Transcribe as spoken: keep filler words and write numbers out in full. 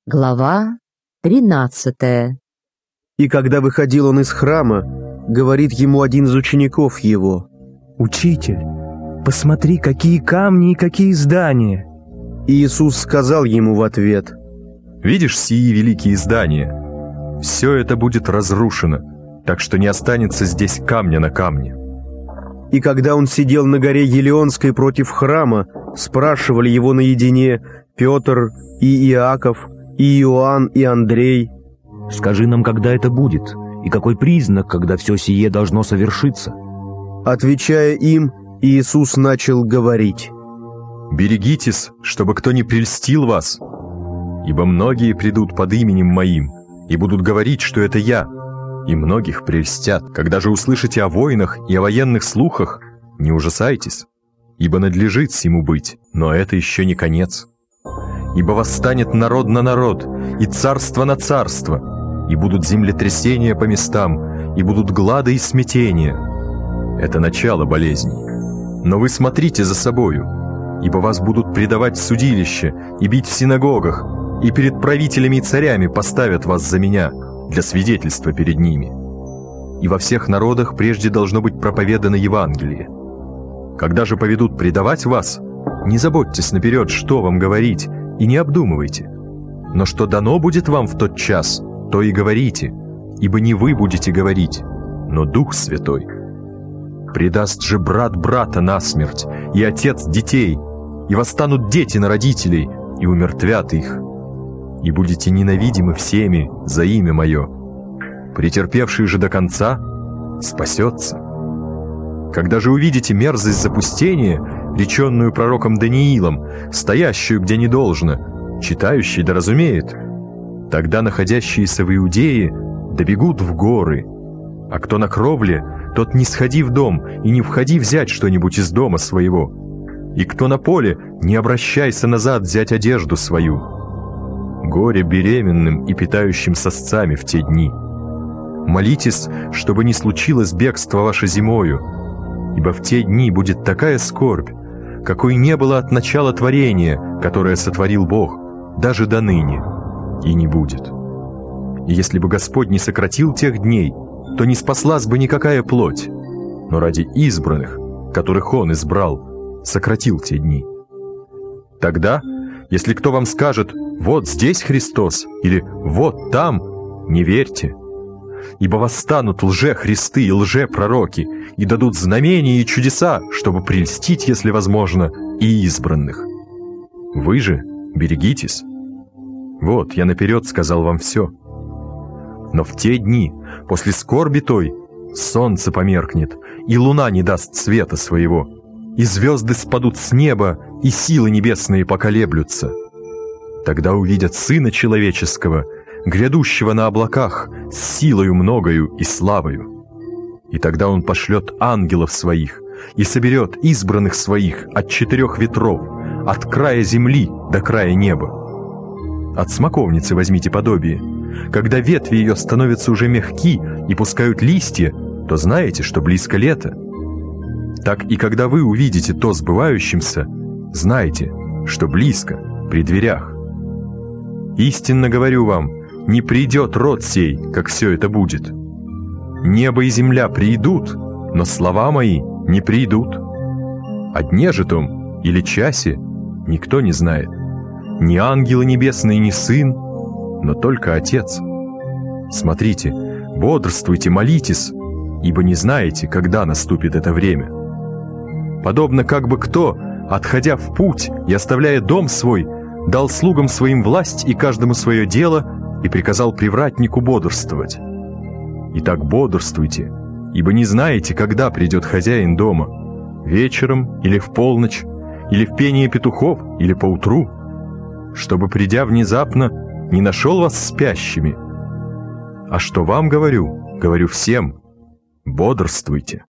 Глава тринадцатая. И когда выходил он из храма, говорит ему один из учеников его: «Учитель, посмотри, какие камни и какие здания!» И Иисус сказал ему в ответ: «Видишь сии великие здания? Все это будет разрушено, так что не останется здесь камня на камне». И когда он сидел на горе Елеонской против храма, спрашивали его наедине Петр и Иаков, и Иоанн, и Андрей: «Скажи нам, когда это будет, и какой признак, когда все сие должно совершиться?» Отвечая им, Иисус начал говорить: «Берегитесь, чтобы кто не прельстил вас, ибо многие придут под именем Моим и будут говорить, что это Я, и многих прельстят. Когда же услышите о войнах и о военных слухах, не ужасайтесь, ибо надлежит сему быть, но это еще не конец. Ибо восстанет народ на народ, и царство на царство, и будут землетрясения по местам, и будут глады и смятения. Это начало болезней. Но вы смотрите за собою, ибо вас будут предавать в судилище и бить в синагогах, и перед правителями и царями поставят вас за меня для свидетельства перед ними. И во всех народах прежде должно быть проповедано Евангелие. Когда же поведут предавать вас, не заботьтесь наперед, что вам говорить, и не обдумывайте. Но что дано будет вам в тот час, то и говорите, ибо не вы будете говорить, но Дух Святой. Предаст же брат брата насмерть, и отец детей, и восстанут дети на родителей, и умертвят их. И будете ненавидимы всеми за имя Мое. Претерпевший же до конца спасется. Когда же увидите мерзость запустения, реченную пророком Даниилом, стоящую где не должно, читающий да разумеет, тогда находящиеся в Иудее добегут в горы, а кто на кровле, тот не сходи в дом и не входи взять что-нибудь из дома своего, и кто на поле, не обращайся назад взять одежду свою. Горе беременным и питающим сосцами в те дни. Молитесь, чтобы не случилось бегство ваше зимою, ибо в те дни будет такая скорбь, какой не было от начала творения, которое сотворил Бог, даже до ныне, и не будет. И если бы Господь не сократил тех дней, то не спаслась бы никакая плоть, но ради избранных, которых Он избрал, сократил те дни. Тогда, если кто вам скажет: «Вот здесь Христос» или «Вот там», не верьте, ибо восстанут лже-христы и лже-пророки и дадут знамения и чудеса, чтобы прельстить, если возможно, и избранных. Вы же берегитесь. Вот, я наперед сказал вам все. Но в те дни, после скорби той, солнце померкнет, и луна не даст света своего, и звезды спадут с неба, и силы небесные поколеблются. Тогда увидят Сына Человеческого, грядущего на облаках, с силою многою и славою. И тогда Он пошлет ангелов Своих и соберет избранных Своих от четырех ветров, от края земли до края неба. От смоковницы возьмите подобие. Когда ветви ее становятся уже мягки и пускают листья, то знаете, что близко лето. Так и когда вы увидите то сбывающимся, знайте, что близко, при дверях. Истинно говорю вам, не придет род сей, как все это будет. Небо и земля придут, но слова мои не придут. О дне же том или часе никто не знает. Ни ангелы небесные, ни Сын, но только Отец. Смотрите, бодрствуйте, молитесь, ибо не знаете, когда наступит это время. Подобно как бы кто, отходя в путь и оставляя дом свой, дал слугам своим власть и каждому свое дело, и приказал привратнику бодрствовать. Итак, бодрствуйте, ибо не знаете, когда придет хозяин дома, вечером или в полночь, или в пении петухов, или поутру, чтобы, придя внезапно, не нашел вас спящими. А что вам говорю, говорю всем: бодрствуйте.